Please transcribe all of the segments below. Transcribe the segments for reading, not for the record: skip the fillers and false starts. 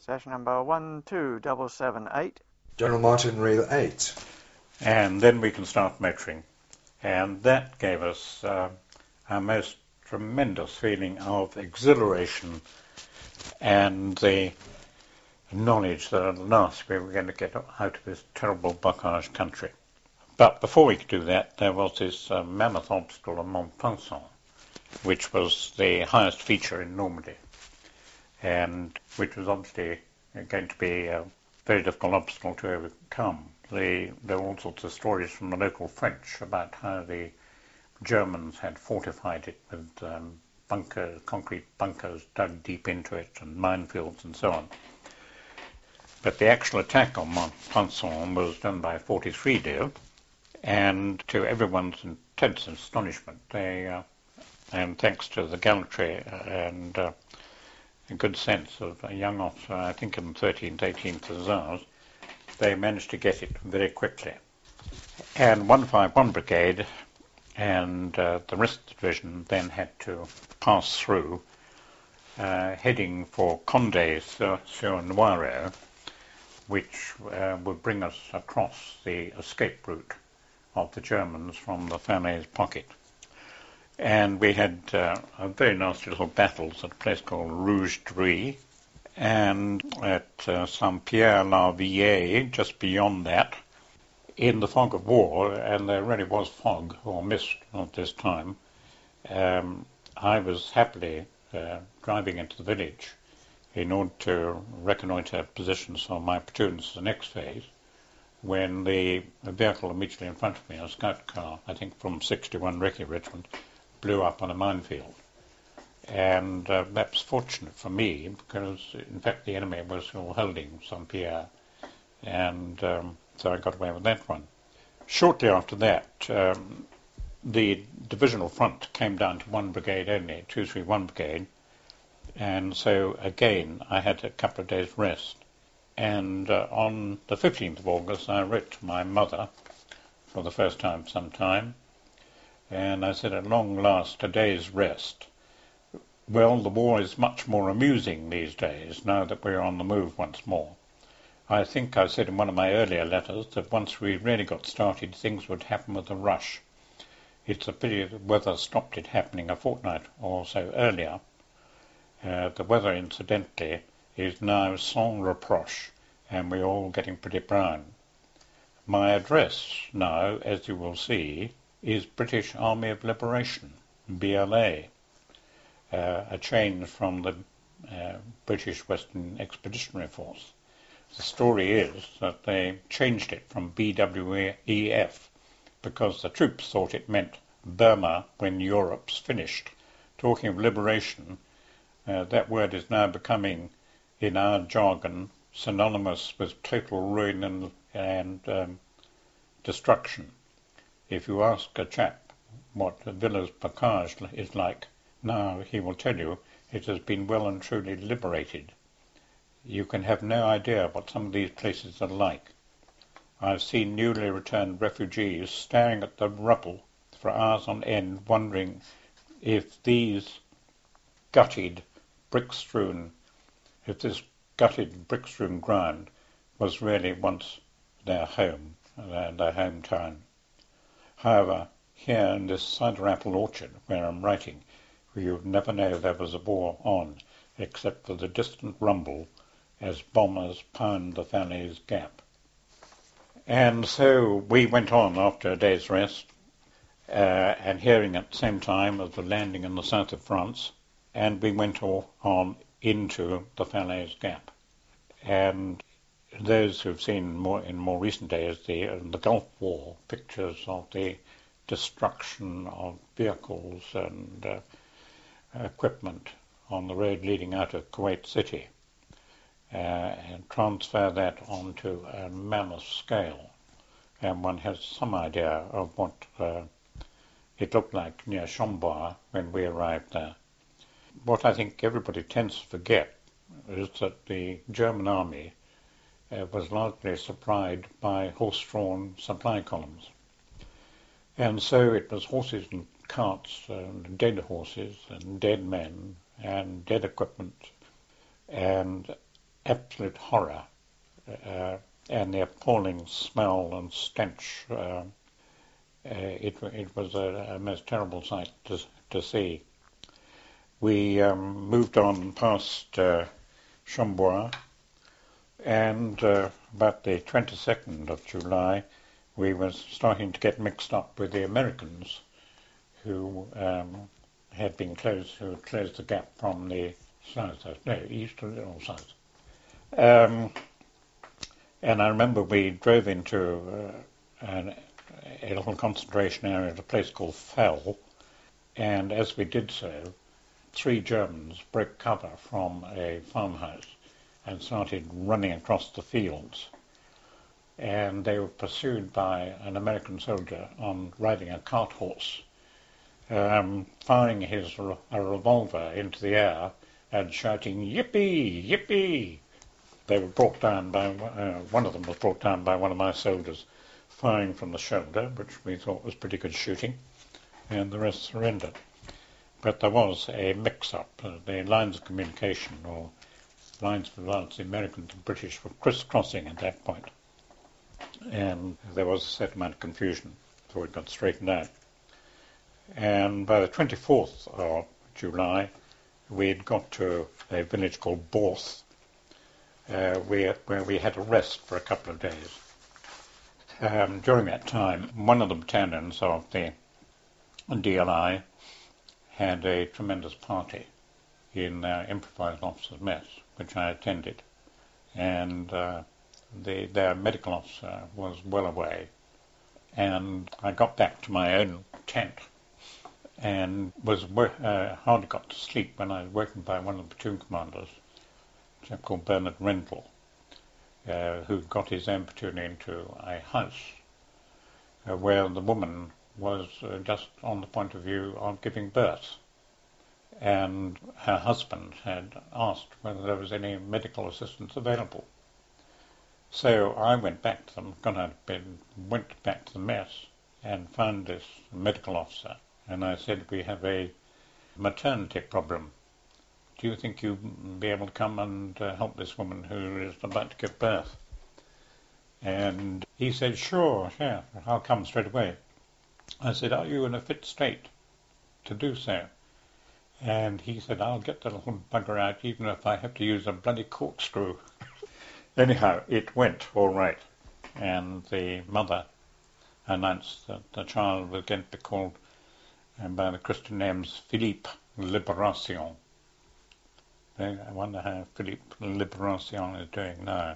Session number 12778. General Martin, reel 8. And then we can start motoring. And that gave us our most tremendous feeling of exhilaration and the knowledge that at last we were going to get out of this terrible bocage country. But before we could do that, there was this mammoth obstacle of Montpinçon, which was the highest feature in Normandy, and which was obviously going to be a very difficult obstacle to overcome. There were all sorts of stories from the local French about how the Germans had fortified it with concrete bunkers dug deep into it and minefields and so on. But the actual attack on Montpinçon was done by 43d, and to everyone's intense astonishment, and thanks to the gallantry and a good sense of a young officer, I think in the 13th, 18th Hussars, they managed to get it very quickly. And 151 Brigade and the rest of the division then had to pass through, heading for Condé-sur-Noireau, which would bring us across the escape route of the Germans from the Falaise pocket. And we had a very nasty little battles at a place called Rouge-Drie, and at Saint-Pierre-la-Vieille, just beyond that, in the fog of war, and there really was fog or mist at this time, I was happily driving into the village in order to reconnoitre positions for my platoons for the next phase, when the vehicle immediately in front of me, a scout car, I think from 61 Recce Regiment, blew up on a minefield. And that was fortunate for me, because in fact the enemy was still holding Saint-Pierre, and so I got away with that one. Shortly after that, the divisional front came down to one brigade only, 231 Brigade, and so again I had a couple of days rest. And on the 15th of August I wrote to my mother for the first time for some time, and I said, at long last, a day's rest. Well, the war is much more amusing these days, now that we're on the move once more. I think I said in one of my earlier letters that once we really got started, things would happen with a rush. It's a pity the weather stopped it happening a fortnight or so earlier. The weather, incidentally, is now sans reproche, and we're all getting pretty brown. My address now, as you will see, is British Army of Liberation, BLA, a change from the British Western Expeditionary Force. The story is that they changed it from BWEF because the troops thought it meant Burma when Europe's finished. Talking of liberation, that word is now becoming, in our jargon, synonymous with total ruin and destruction. If you ask a chap what Villers-Bocage is like now, he will tell you it has been well and truly liberated. You can have no idea what some of these places are like. I've seen newly returned refugees staring at the rubble for hours on end, wondering if this gutted, brick-strewn ground was really once their home, their hometown. However, here in this cider apple orchard where I'm writing, you would never know there was a war on, except for the distant rumble as bombers pound the Falaise Gap. And so we went on after a day's rest, and hearing at the same time of the landing in the south of France, and we went on into the Falaise Gap. And those who've seen in more recent days the Gulf War pictures of the destruction of vehicles and equipment on the road leading out of Kuwait City, and transfer that onto a mammoth scale, and one has some idea of what it looked like near Chambord when we arrived there. What I think everybody tends to forget is that the German army was largely supplied by horse-drawn supply columns. And so it was horses and carts and dead horses and dead men and dead equipment. And absolute horror and the appalling smell and stench. It was a most terrible sight to see. We moved on past Chambois, and about the 22nd of July, we were starting to get mixed up with the Americans who had closed the gap from the south, east or south. And I remember we drove into a little concentration area at a place called Fell, and as we did so, 3 Germans broke cover from a farmhouse and started running across the fields. And they were pursued by an American soldier riding a cart horse, firing a revolver into the air and shouting, "Yippee! Yippee!" They were brought down by, one of them was brought down by one of my soldiers, firing from the shoulder, which we thought was pretty good shooting, and the rest surrendered. But there was a mix-up. The lines of communication, or lines of advance, the Americans and British were crisscrossing at that point, and there was a certain amount of confusion before it got straightened out. And by the 24th of July, we'd got to a village called Borth, where we had a rest for a couple of days. During that time, one of the battalions of the DLI had a tremendous party in their improvised officers' mess, which I attended, and their medical officer was well away, and I got back to my own tent and was hardly got to sleep when I was working by one of the platoon commanders, a chap called Bernard Rendell, who got his own platoon into a house where the woman was just on the point of view of giving birth, and her husband had asked whether there was any medical assistance available. So I went back to them, went back to the mess and found this medical officer, and I said, "We have a maternity problem. Do you think you'd be able to come and help this woman who is about to give birth?" And he said, "Sure, yeah, I'll come straight away." I said, "Are you in a fit state to do so?" And he said, "I'll get the little bugger out even if I have to use a bloody corkscrew." Anyhow, it went all right, and the mother announced that the child was going to be called by the Christian names Philippe Liberation. I wonder how Philippe Liberation is doing now.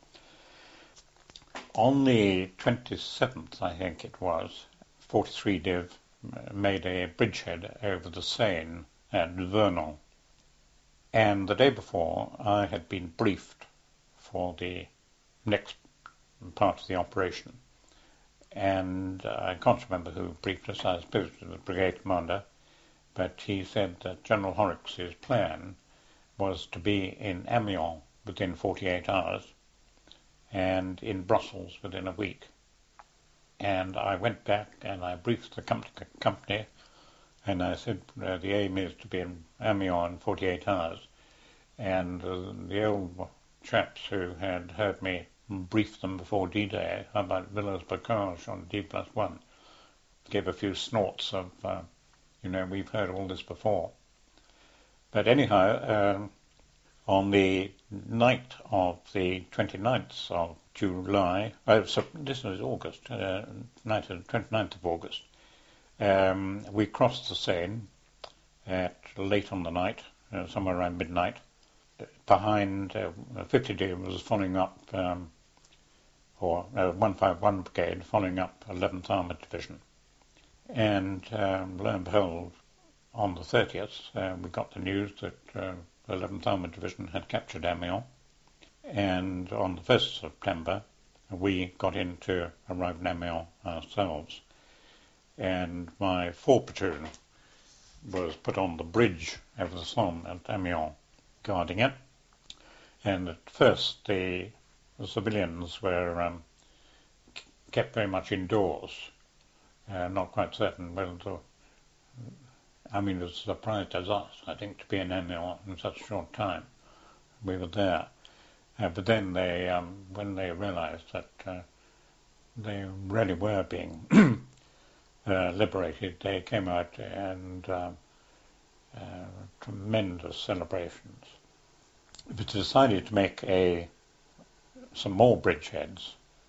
On the 27th, I think it was, 43 Div made a bridgehead over the Seine at Vernon. And the day before, I had been briefed for the next part of the operation. And I can't remember who briefed us. I suppose it was the brigade commander. But he said that General Horrocks' plan was to be in Amiens within 48 hours and in Brussels within a week. And I went back and I briefed the company and I said the aim is to be in Amiens in 48 hours. And the old chaps who had heard me brief them before D-Day about Villers-Bocage on D+1 gave a few snorts of, we've heard all this before. But anyhow, on the night of the 29th of July, so this is August, night of the 29th of August, we crossed the Seine at late on the night, somewhere around midnight. Behind 50D was following up, 151 Brigade following up 11th Armoured Division. And lo and behold, on the 30th, we got the news that the 11th Armoured Division had captured Amiens. And on the 1st of September, we got in to arrive in Amiens ourselves. And my 4th platoon was put on the bridge over the Somme at Amiens, guarding it. And at first, the civilians were kept very much indoors, not quite certain whether as surprised as us, I think, to be in Amiens in such a short time. We were there. But then when they realised that they really were being liberated, they came out and tremendous celebrations. It was decided to make some more bridgeheads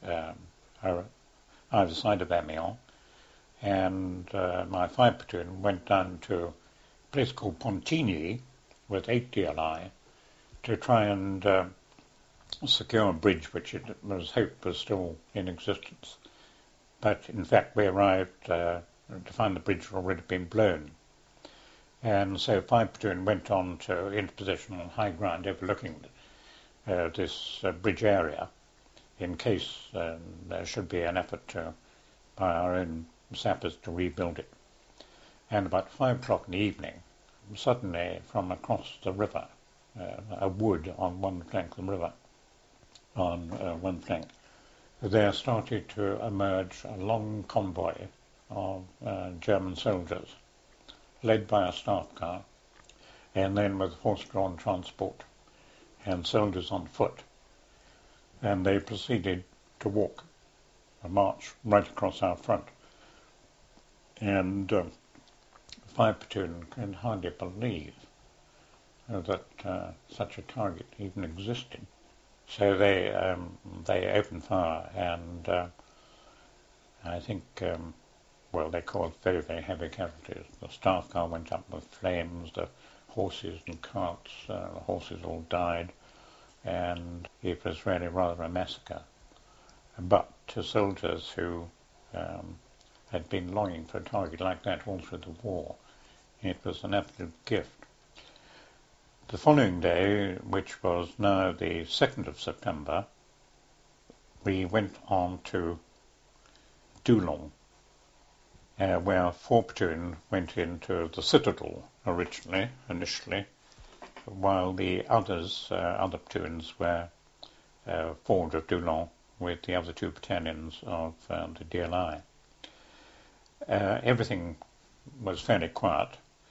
either side of Amiens, and my 5 platoon went down to a place called Pontigny with 8 DLI to try and secure a bridge which it was hoped was still in existence. But in fact we arrived to find the bridge had already been blown. And so 5 platoon went on into position on high ground overlooking this bridge area in case there should be an effort by our own sappers to rebuild it. And about 5 o'clock in the evening, suddenly from across the river, a wood on one flank of the river, on one flank, there started to emerge a long convoy of German soldiers, led by a staff car, and then with horse-drawn transport and soldiers on foot. And they proceeded to walk, a march right across our front. And 5 platoon can hardly believe that such a target even existed. So they opened fire, and I think, they caused very, very heavy casualties. The staff car went up with flames, the horses and carts, the horses all died, and it was really rather a massacre. But to soldiers who had been longing for a target like that all through the war, it was an absolute gift. The following day, which was now the 2nd of September, we went on to Doullens, where 4 platoon went into the citadel initially, while the other platoons were forward of Doullens with the other 2 battalions of the DLI. Everything was fairly quiet,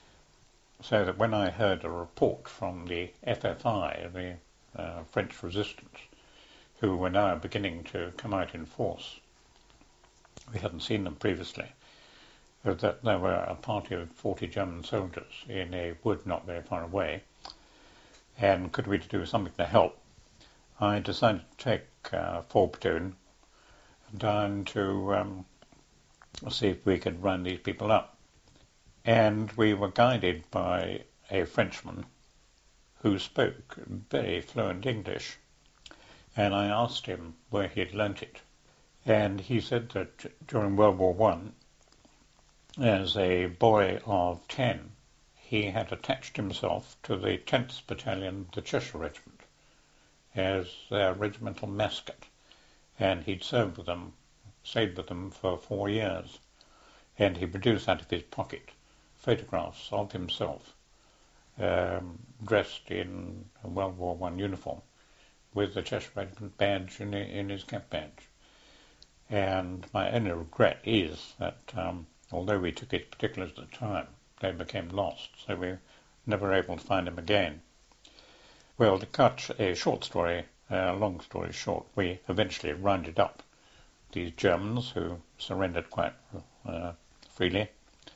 so that when I heard a report from the FFI, the French resistance, who were now beginning to come out in force, we hadn't seen them previously, that there were a party of 40 German soldiers in a wood not very far away, and could we do something to help, I decided to take 4 platoon down to see if we could round these people up. And we were guided by a Frenchman who spoke very fluent English, and I asked him where he had learnt it. And he said that during World War I, as a boy of 10, he had attached himself to the 10th Battalion, the Cheshire Regiment, as their regimental mascot, and he'd stayed with them for 4 years, and he produced out of his pocket photographs of himself dressed in a World War I uniform with the Cheshire Regiment badge in his cap badge. And my only regret is that although we took his particulars at the time, they became lost, so we were never able to find him again. Well, to cut a long story short, we eventually rounded up these Germans who surrendered quite freely,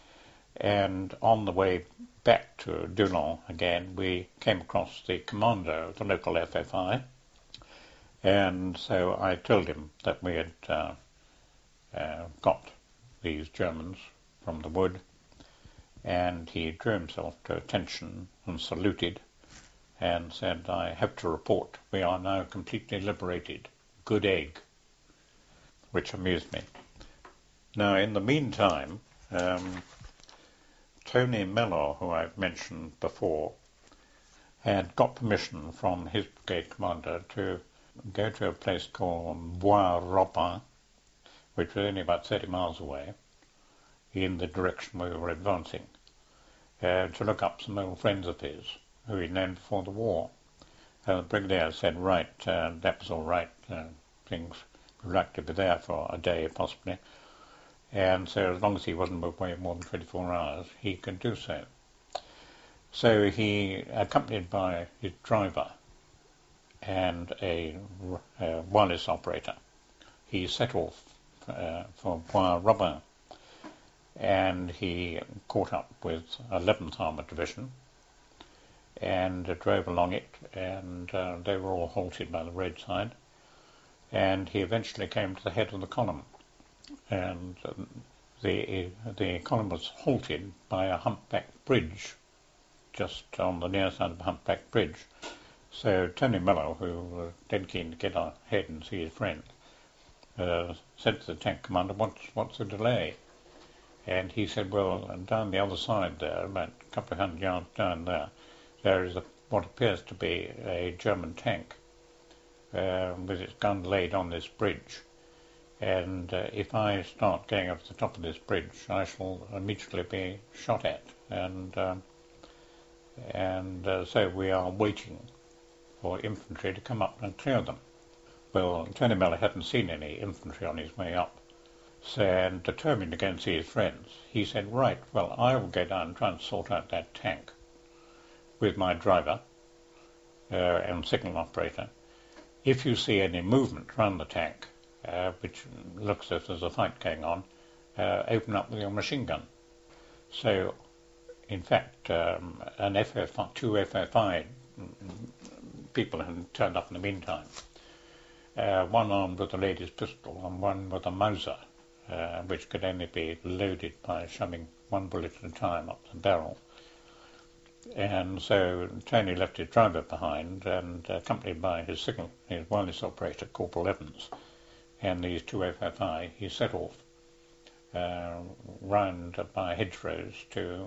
and on the way back to Doullens again, we came across the commander of the local FFI, and so I told him that we had got these Germans from the wood, and he drew himself to attention and saluted and said, "I have to report, we are now completely liberated. Good egg," which amused me. Now, in the meantime, Tony Mellor, who I've mentioned before, had got permission from his brigade commander to go to a place called Bois-Robin, which was only about 30 miles away, in the direction we were advancing, to look up some old friends of his who he'd known before the war. The brigadier said, right, that was all right, things we'd like to be there for a day possibly, and so as long as he wasn't away more than 24 hours, he could do so. So he, accompanied by his driver, and a wireless operator. He set off for Bois-Robin, and he caught up with 11th Armoured Division and drove along it, and they were all halted by the roadside, and he eventually came to the head of the column, and the column was halted by a humpback bridge just on the near side of a humpback bridge. So Tony Miller, who was dead keen to get ahead and see his friend, said to the tank commander, what's the delay? And he said, well, down the other side there, about a couple of hundred yards down there is what appears to be a German tank with its gun laid on this bridge. And if I start going up to the top of this bridge, I shall immediately be shot at. And so we are waiting for infantry to come up and clear them. Well, Tony Miller hadn't seen any infantry on his way up, so, and determined to go and see his friends, he said, right, well, I will go down and try and sort out that tank with my driver and signal operator. If you see any movement around the tank, which looks as if there's a fight going on, open up with your machine gun. So, in fact, two FFI people had turned up in the meantime. One armed with a lady's pistol and one with a Mauser, which could only be loaded by shoving one bullet at a time up the barrel. And so Tony left his driver behind, and accompanied by his wireless operator, Corporal Evans, and these two FFI, he set off round by hedgerows to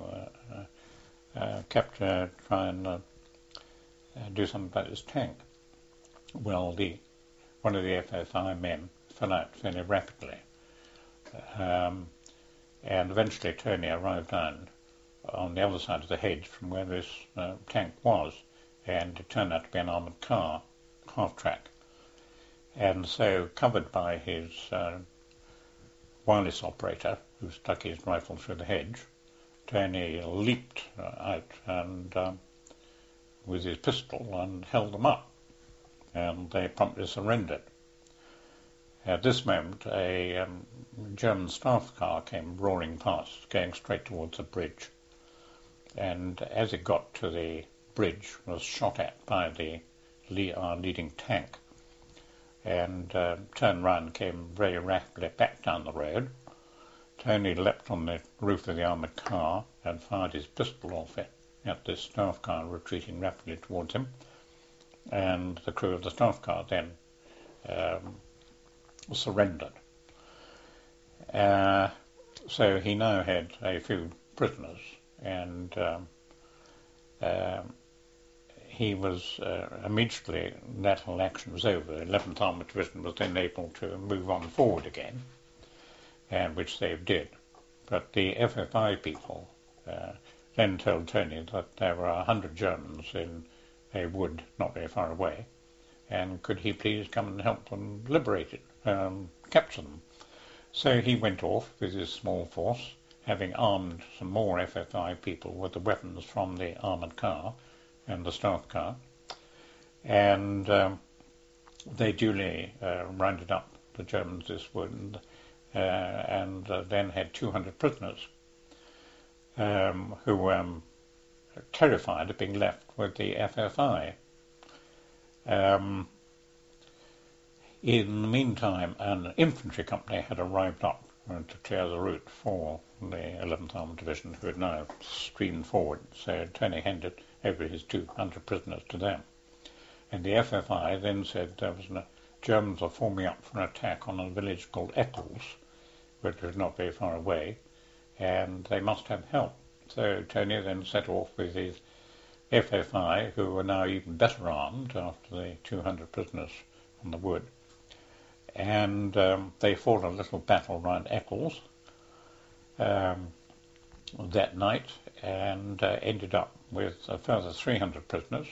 try and do something about this tank. Well, one of the FFI men fell out fairly rapidly, and eventually Tony arrived down on the other side of the hedge from where this tank was, and it turned out to be an armoured car, half-track. And so, covered by his wireless operator, who stuck his rifle through the hedge, Tony leaped out and with his pistol and held them up, and they promptly surrendered. At this moment, a German staff car came roaring past, going straight towards the bridge, and as it got to the bridge, was shot at by our leading tank, and turned round and came very rapidly back down the road. Tony leapt on the roof of the armoured car and fired his pistol off it at this staff car retreating rapidly towards him, and the crew of the staff car then surrendered. So he now had a few prisoners, and he was immediately, that whole action was over. The 11th Armoured Division was then able to move on forward again, and which they did. But the FFI people then told Tony that there were 100 Germans in a wood not very far away, and could he please come and help them liberate it, capture them. So he went off with his small force, having armed some more FFI people with the weapons from the armoured car and the staff car, and they duly rounded up the Germans this wood, and then had 200 prisoners who were terrified of being left with the FFI. In the meantime, an infantry company had arrived up to clear the route for the 11th Armoured Division, who had now streamed forward. So Tony handed over his 200 prisoners to them. And the FFI then said Germans were forming up for an attack on a village called Eccles, which was not very far away, and they must have help. So Tony then set off with his FFI, who were now even better armed after the 200 prisoners on the wood. And they fought a little battle round Eccles that night, and ended up with a further 300 prisoners.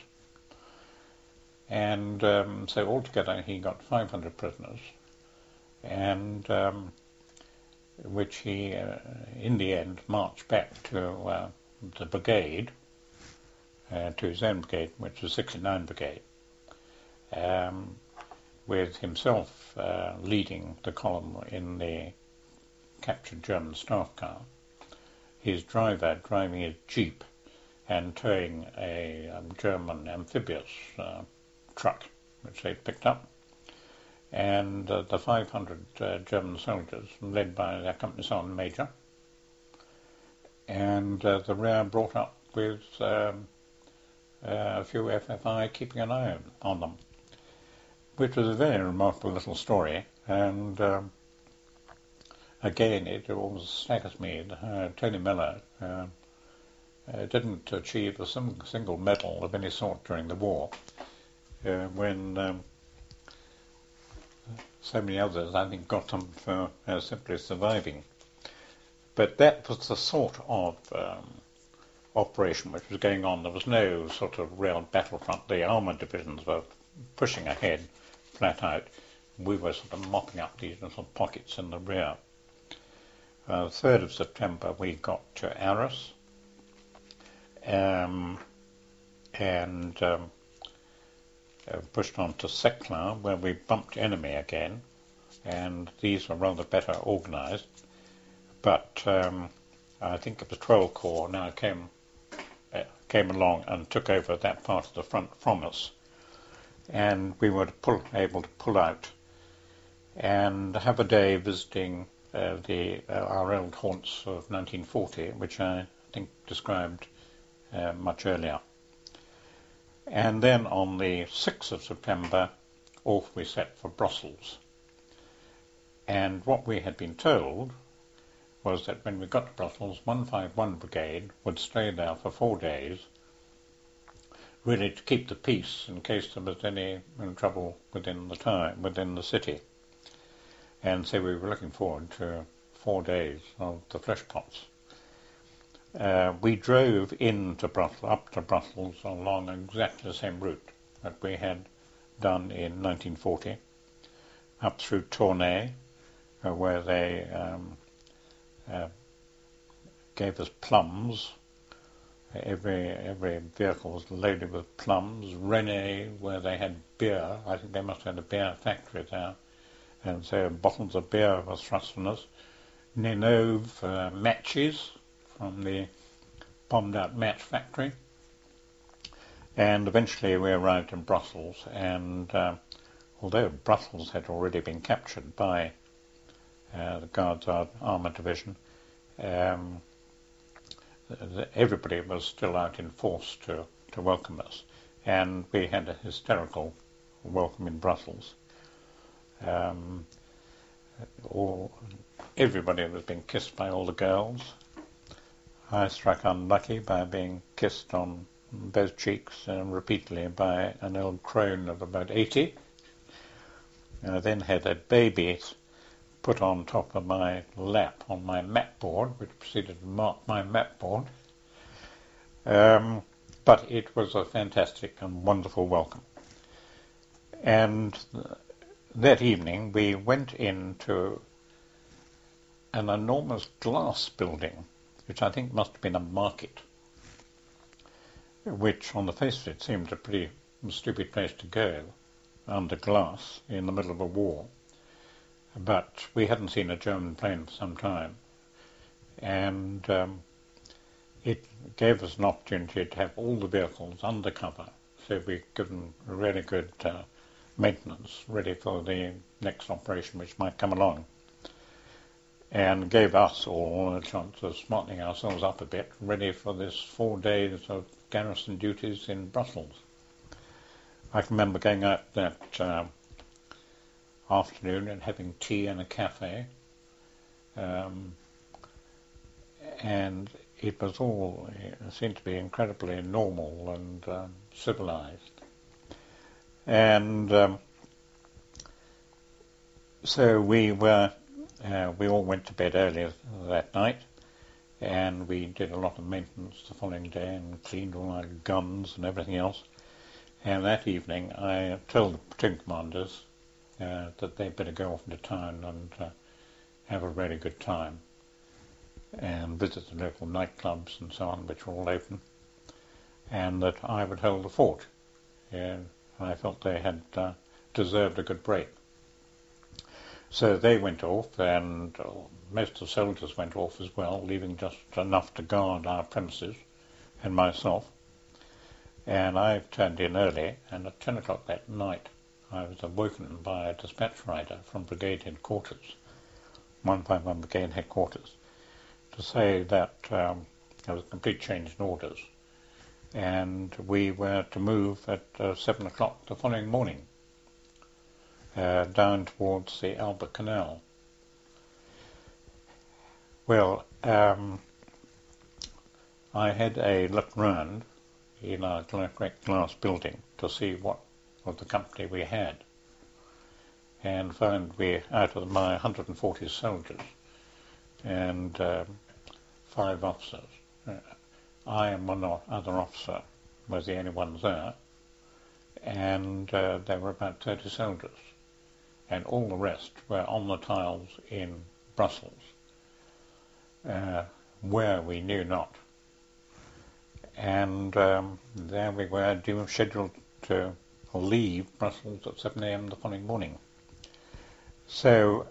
And so altogether he got 500 prisoners, and which he, in the end, marched back to the brigade, to his own brigade, which was 69 Brigade. with himself leading the column in the captured German staff car, his driver driving his jeep and towing a German amphibious truck which they picked up, and the 500 German soldiers led by their company sergeant major, and the rear brought up with a few FFI keeping an eye on them, which was a very remarkable little story. And again, it always staggers me. Tony Miller didn't achieve a single medal of any sort during the war, when so many others, I think, got them for simply surviving. But that was the sort of operation which was going on. There was no sort of real battlefront. The armoured divisions were pushing ahead flat out. We were sort of mopping up these little pockets in the rear. 3rd of September we got to Arras, and pushed on to Seclin, where we bumped enemy again, and these were rather better organised. But I think it was 12 Corps now came along and took over that part of the front from us, and we were able to pull out and have a day visiting our old haunts of 1940, which I think described much earlier. And then on the 6th of September, off we set for Brussels. And what we had been told was that when we got to Brussels, 151 Brigade would stay there for 4 days, really to keep the peace in case there was any trouble within the city. And so we were looking forward to 4 days of the flesh pots. We drove up to Brussels along exactly the same route that we had done in 1940, up through Tournai, where they gave us plums. Every vehicle was loaded with plums. Rennes, where they had beer. I think they must have had a beer factory there, and so bottles of beer were thrust on us. Nenove matches from the bombed-out match factory. And eventually we arrived in Brussels, and although Brussels had already been captured by the Guards Armour Division, everybody was still out in force to welcome us, and we had a hysterical welcome in Brussels. Everybody was being kissed by all the girls. I struck unlucky by being kissed on both cheeks repeatedly by an old crone of about 80. I then had a baby put on top of my lap on my map board, which proceeded to mark my map board. But it was a fantastic and wonderful welcome. And that evening we went into an enormous glass building, which I think must have been a market, which on the face of it seemed a pretty stupid place to go, under glass in the middle of a war. But we hadn't seen a German plane for some time, and it gave us an opportunity to have all the vehicles under cover, so we could them really good maintenance, ready for the next operation which might come along, and gave us all a chance of smartening ourselves up a bit, ready for this 4 days of garrison duties in Brussels. I can remember going out that afternoon and having tea in a cafe, and it seemed to be incredibly normal and civilized. And so we all went to bed early that night, and we did a lot of maintenance the following day and cleaned all our guns and everything else. And that evening I told the platoon commanders that they'd better go off into town and have a really good time and visit the local nightclubs and so on, which were all open, and that I would hold the fort. I felt they had deserved a good break. So they went off, and most of the soldiers went off as well, leaving just enough to guard our premises and myself. And I turned in early, and at 10 o'clock that night I was awoken by a dispatch rider from Brigade Headquarters, 151 Brigade Headquarters, to say that there was a complete change in orders, and we were to move at 7 o'clock the following morning down towards the Albert Canal. Well, I had a look round in our great glass building to see what of the company we had, and found we, out of my 140 soldiers and 5 officers, I and one other officer was the only ones there, and there were about 30 soldiers, and all the rest were on the tiles in Brussels, where we knew not. And there we were, scheduled to leave Brussels at 7 a.m. the following morning. So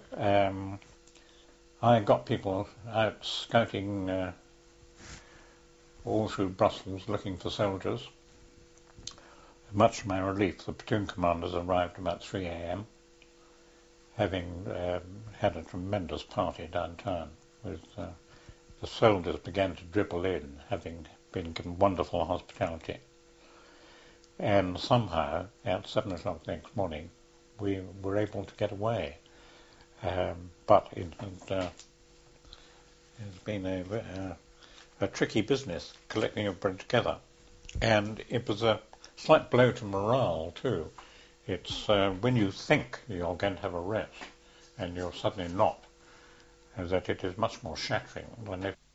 I got people out scouting all through Brussels looking for soldiers. Much to my relief, the platoon commanders arrived about 3 a.m. having had a tremendous party downtown. With the soldiers began to dribble in, having been given wonderful hospitality. And somehow, at 7 o'clock next morning, we were able to get away. But it has been a tricky business collecting everybody together. And it was a slight blow to morale too. It's when you think you're going to have a rest and you're suddenly not, that it is much more shattering than if